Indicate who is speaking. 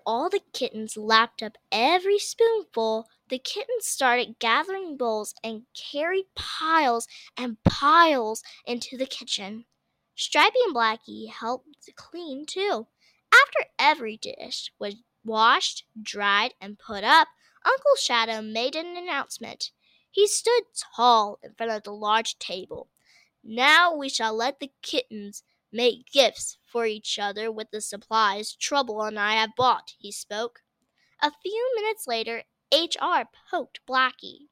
Speaker 1: all the kittens lapped up every spoonful, the kittens started gathering bowls and carried piles and piles into the kitchen. Stripey and Blackie helped clean too. After every dish was washed, dried, and put up, Uncle Shadow made an announcement. He stood tall in front of the large table. Now we shall let the kittens make gifts for each other with the supplies Trouble and I have bought, he spoke. A few minutes later, H.R. poked Blackie.